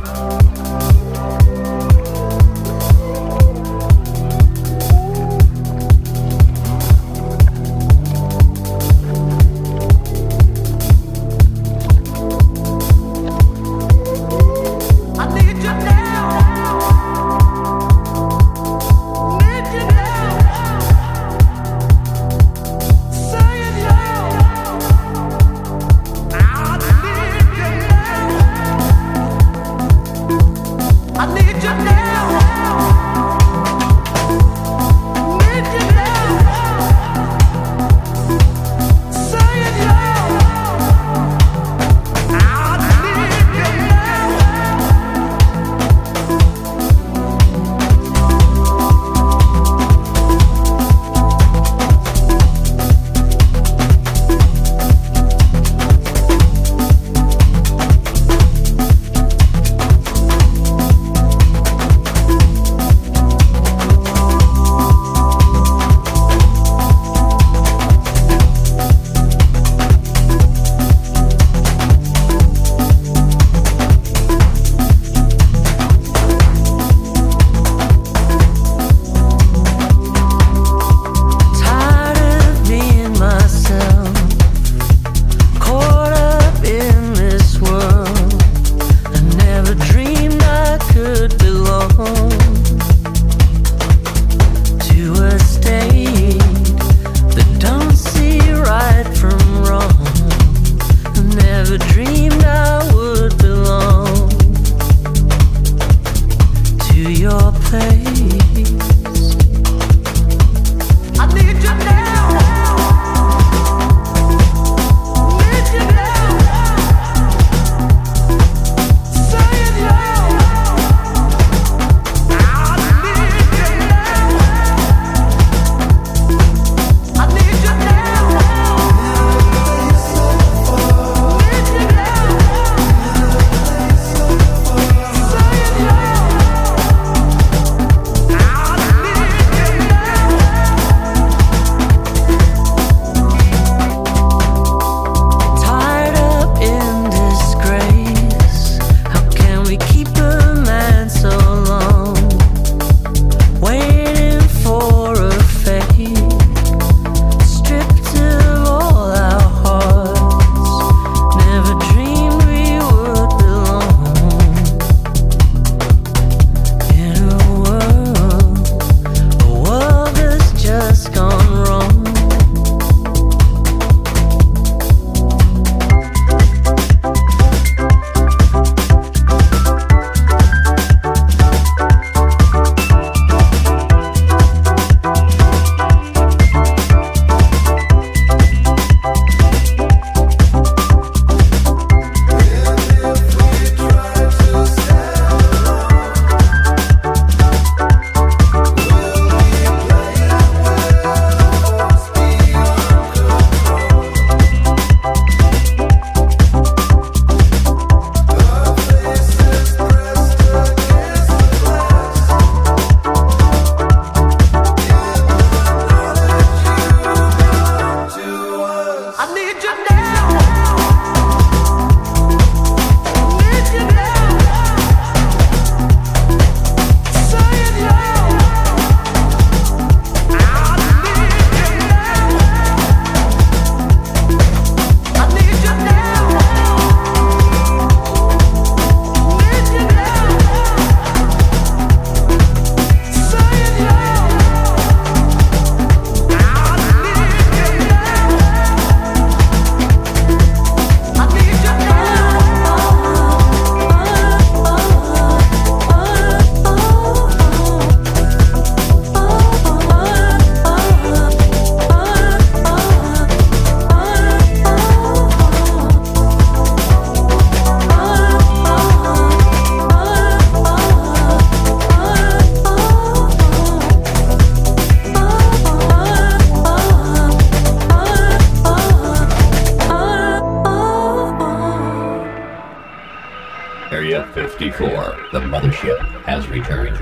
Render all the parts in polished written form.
54, the mothership has returned.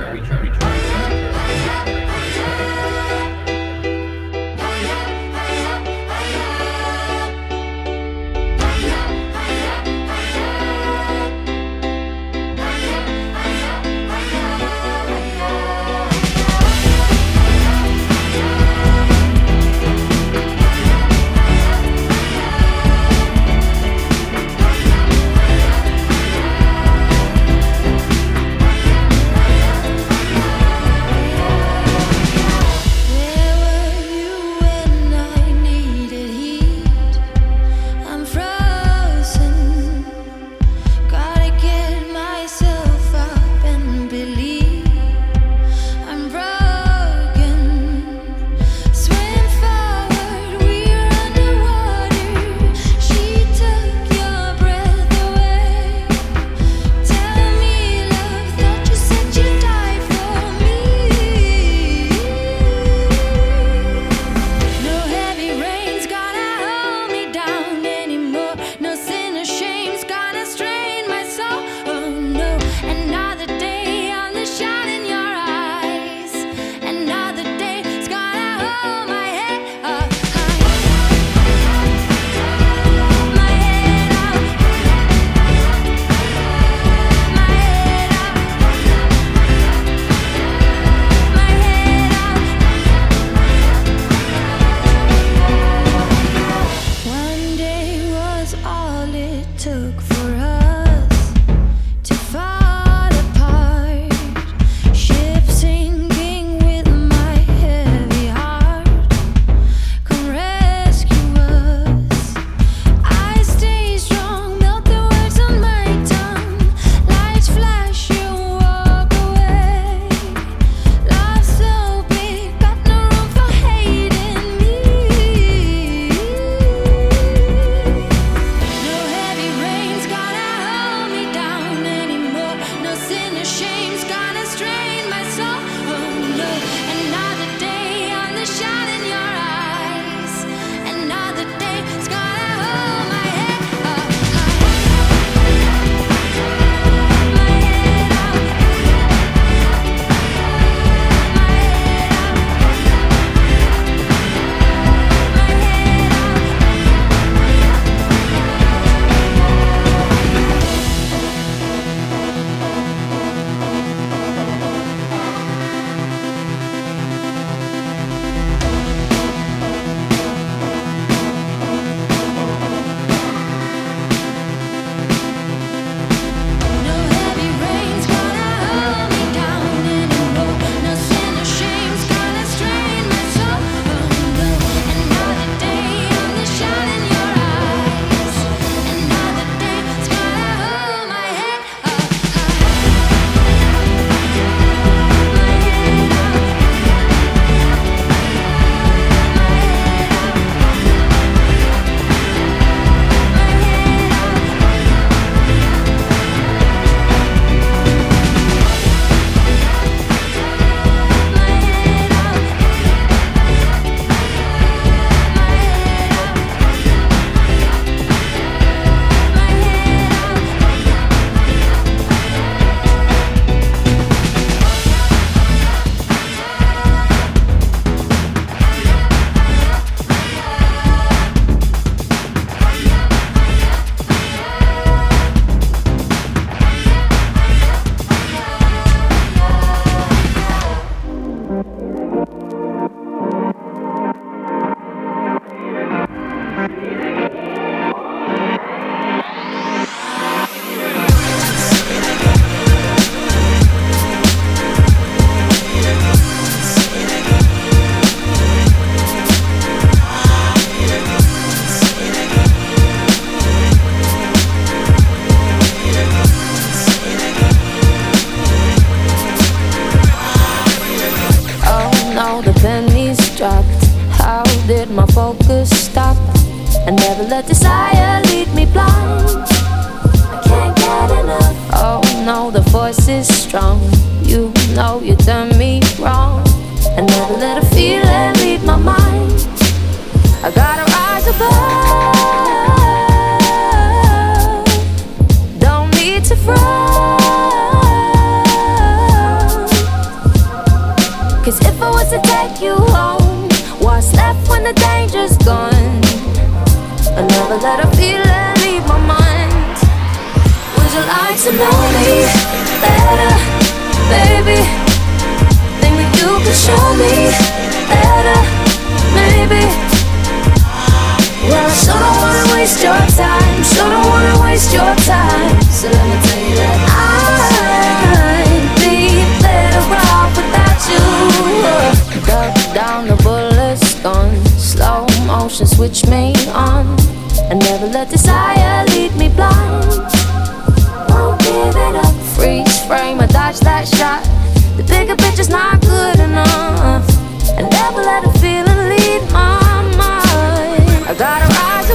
let desire lead me blind. I can't get enough. Oh no, the force is strong. You know you done me wrong. I never let a feeling lead my mind. I gotta rise above. Don't need to front. 'Cause if I was to take you home, what's left when the danger's gone? I never let a feeling leave my mind. Would you like to know me better, baby? Think that you could show me better, maybe? Well, I sure don't wanna waste your time. Sure don't wanna waste your time. So let me tell you that I'd be better off without you. Duck down, the bullet's gone. Slow motion, switch me on. I never let desire lead me blind. Won't give it up. Freeze frame, I dodge that shot. The bigger picture's not good enough. I never let a feeling lead my mind. I gotta rise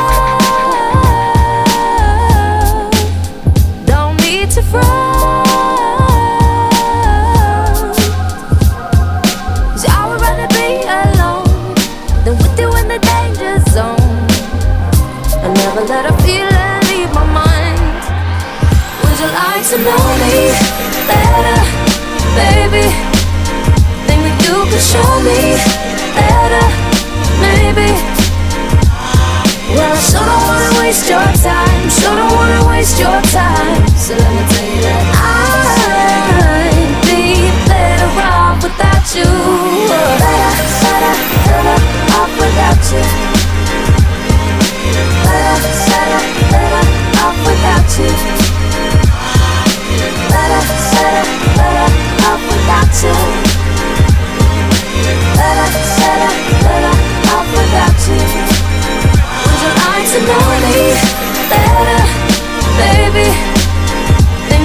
above. Don't need to front. 'Cause I would rather be alone than with you in the danger zone. I never let a feeling leave my mind. Would you like to know me better, baby? Think that you could show me better, maybe? Well, I sure don't wanna waste your time. Sure don't wanna waste your time. So let me tell you that I'd be better off without you. Better off without you. Better off without you. Better off without you. Better off without you. Would you like to know me better, baby? Think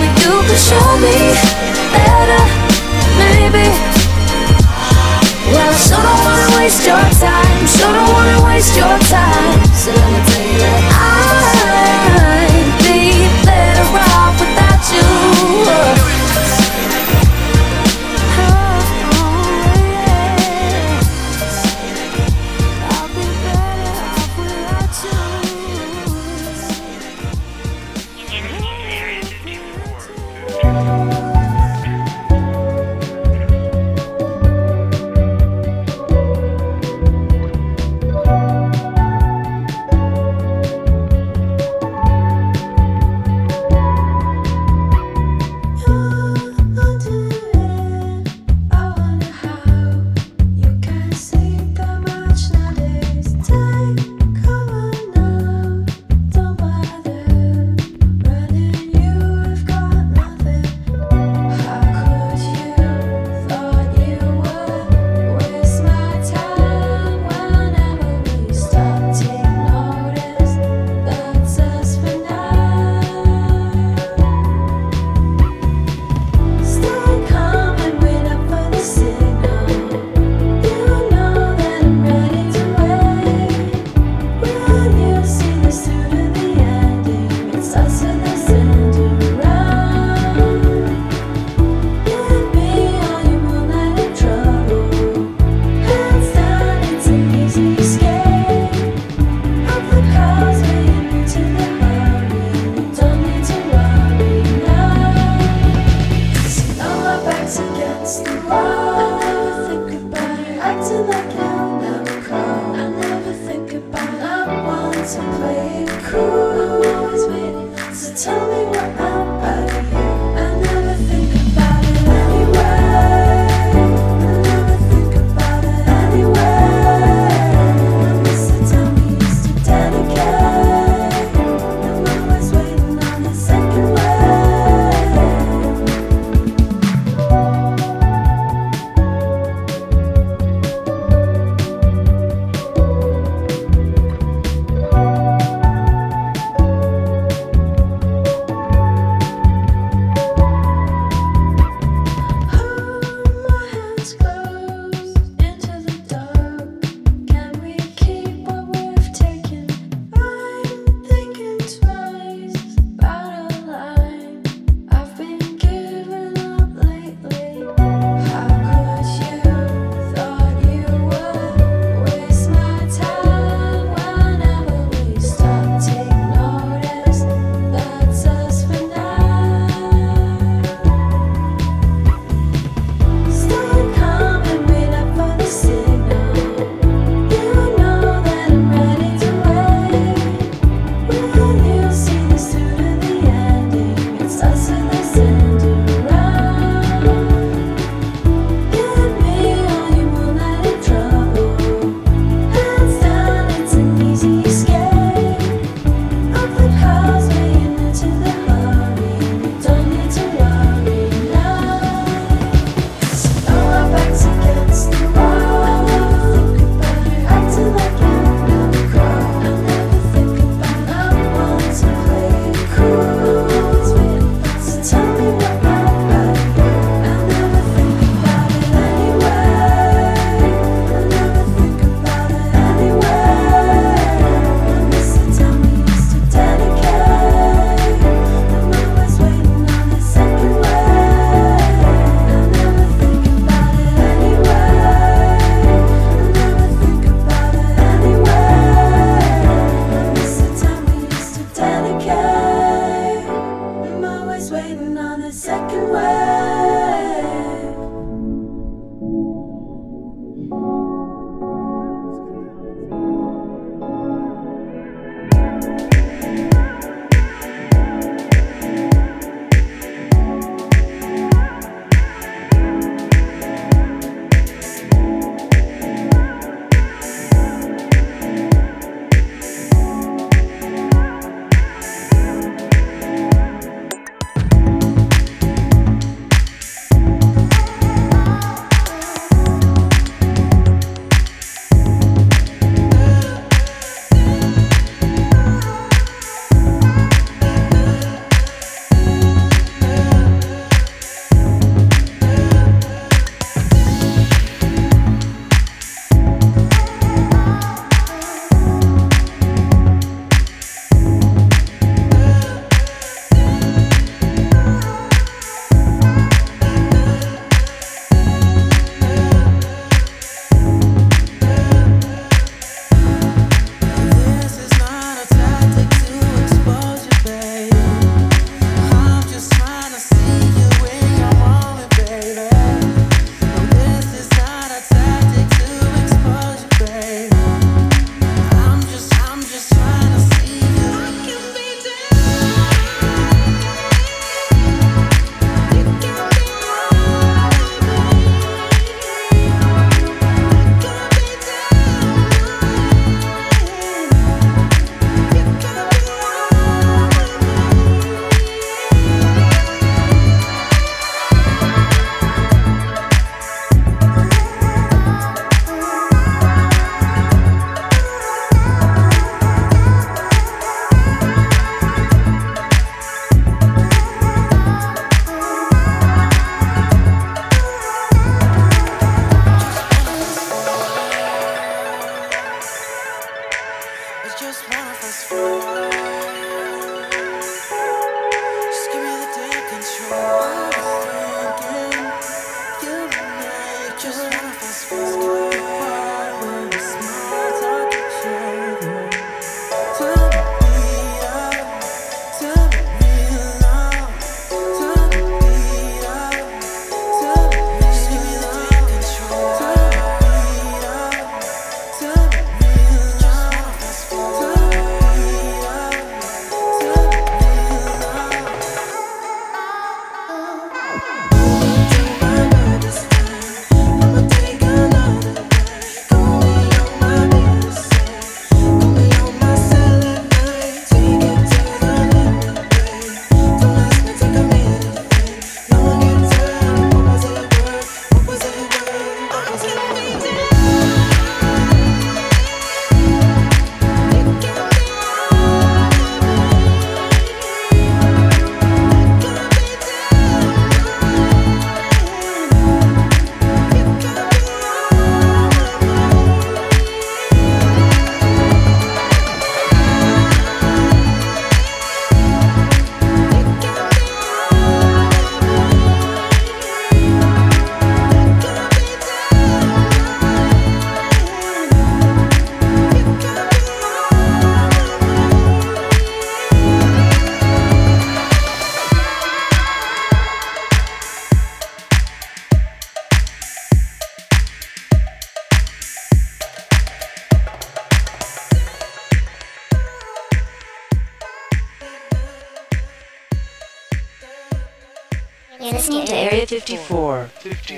You're listening to Area 54.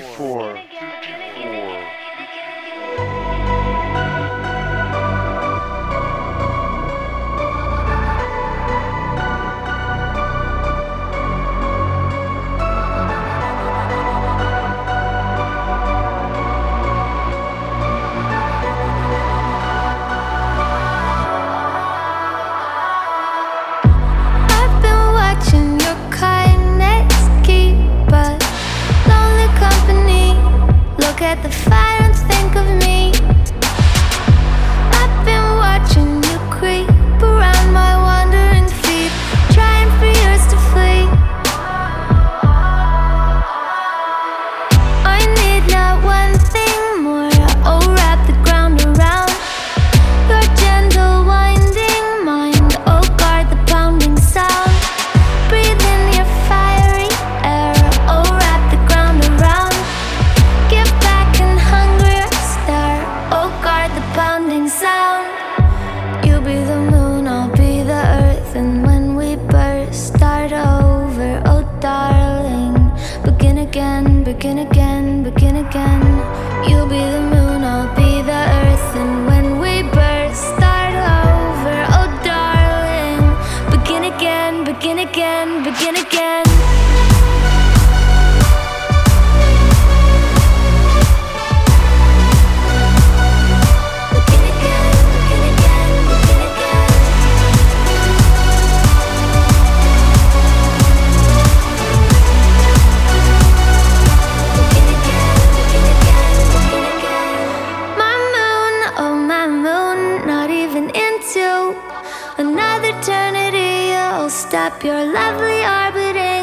54. At the begin again, begin again. You'll be the moon, I'll be the earth, and when we burst, start over. Oh darling, begin again, begin again, begin again. Another eternity, you'll stop your lovely orbiting.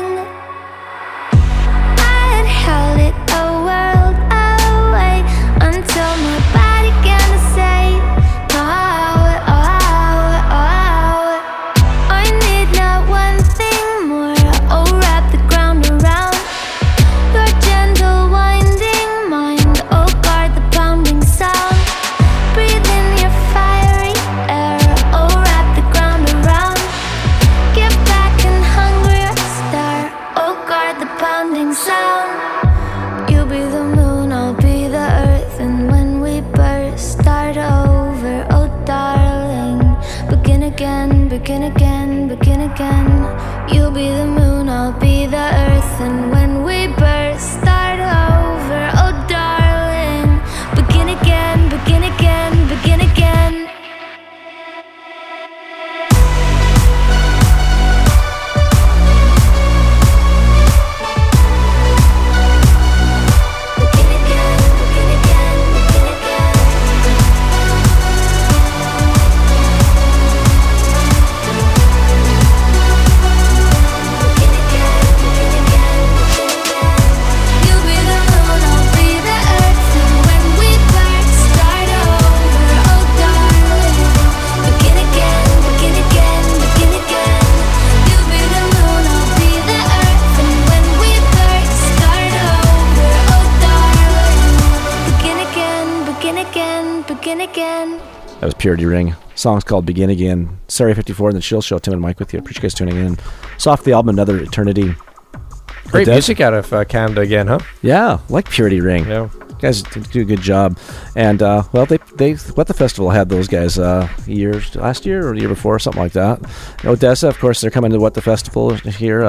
I had held it a world away until my body began to say, oh, oh, oh. I need not one thing more. Oh, wrap the ground around your gentle winding mind. Oh, guard the pounding sound. Breathe in your fiery air. Oh, wrap the ground around. Get back and hungrier star. Oh, guard the pounding sound. You'll be the moon, I'll be the earth, and when we burst, start over. Oh, darling, begin again, begin again, begin again. You'll be the moon, I'll be the earth, and when we burst, start over. Oh, darling, begin again, begin again, begin again. That was Purity Ring. Song's called Begin Again. Sorry 54 and the Chill Show. Tim and Mike with you. Appreciate you guys tuning in. It's off the album Another Eternity. Great music out of Canada again, huh? Yeah, like Purity Ring. Yeah. You guys do a good job. And, well, they What the Festival had those guys last year or the year before, something like that. Odessa, of course, they're coming to What the Festival here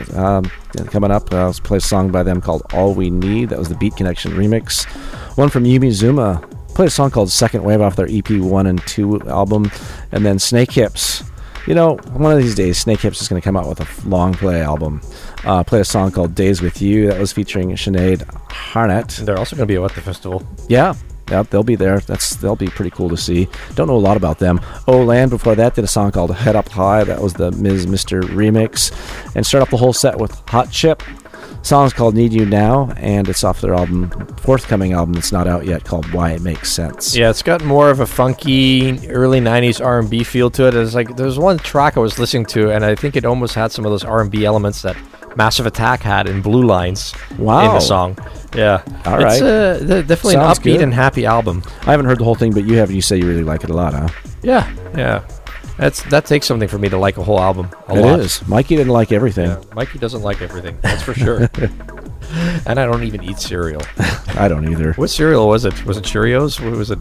coming up. Let's play a song by them called All We Need. That was the Beat Connection remix. One from Yumi Zuma. Played a song called Second Wave off their EP 1 and 2 album. And then Snake Hips. You know, one of these days, Snake Hips is going to come out with a long play album. Played a song called Days With You. That was featuring Sinead Harnett. And they're also going to be at What the Festival. Yeah, they'll be there. They'll be pretty cool to see. Don't know a lot about them. Oh Land before that did a song called Head Up High. That was the Ms. Mr. remix. And start off the whole set with Hot Chip. Song's called Need You Now, and it's off their forthcoming album that's not out yet called Why It Makes Sense. Yeah, it's got more of a funky early 90s R&B feel to it. It's like there's one track I was listening to, and I think it almost had some of those R&B elements that Massive Attack had in Blue Lines in the song. Yeah. All right. It's definitely Sounds an upbeat good. and happy album. I haven't heard the whole thing, but you have. You say you really like it a lot, huh? Yeah. That takes something for me to like a whole album a lot. It is. Mikey didn't like everything. Yeah, Mikey doesn't like everything, that's for sure. And I don't even eat cereal. I don't either. What cereal was it? Was it Cheerios? What was it?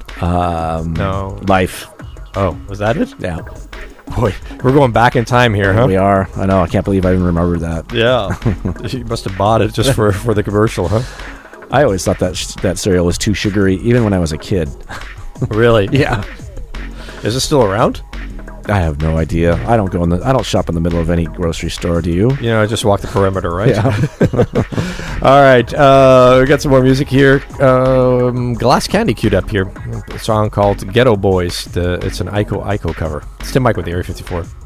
No. Life. Oh, was that it? Yeah. Boy, we're going back in time here, huh? We are. I know. I can't believe I even remember that. Yeah. You must have bought it just for the commercial, huh? I always thought that cereal was too sugary, even when I was a kid. Really? Yeah. Is it still around? I have no idea. I don't shop in the middle of any grocery store. Do you? You know, I just walk the perimeter, right? Yeah. All right. We got some more music here. Glass Candy queued up here. A song called Ghetto Boys. It's an Aiko cover. It's Tim Mike with the Area 54.